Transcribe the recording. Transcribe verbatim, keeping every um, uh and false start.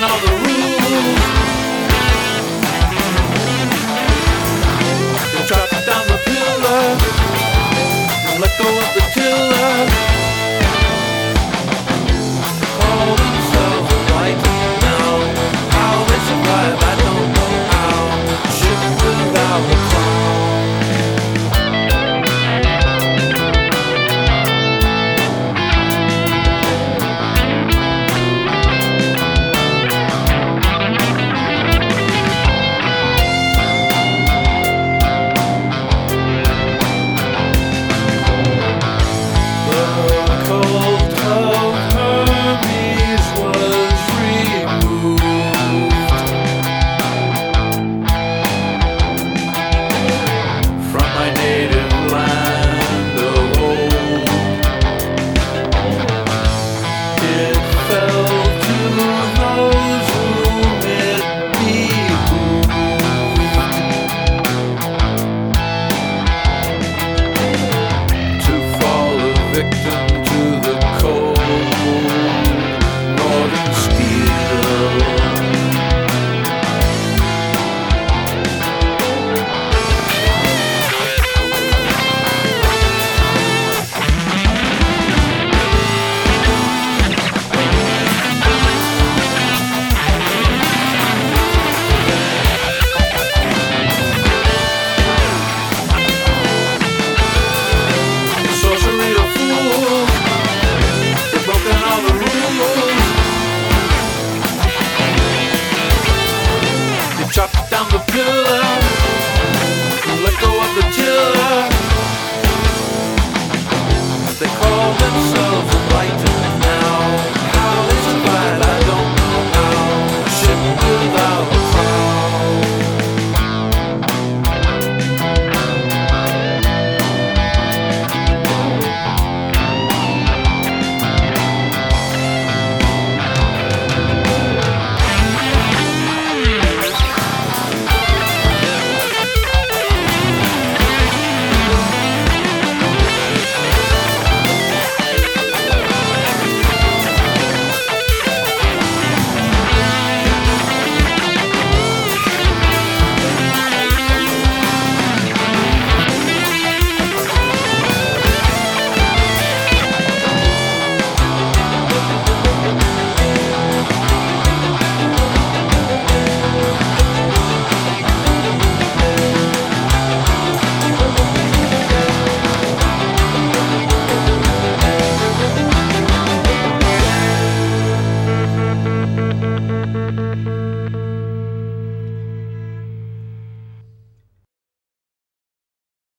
all the rules. They chopped down the pillar and let go of the tiller. They call themselves enlightened now. How they survive, I don't know how. Ship without a crown. Chop down the pillar, let go of the tiller. They call themselves enlightened now. How they survive, I don't know how. A ship without a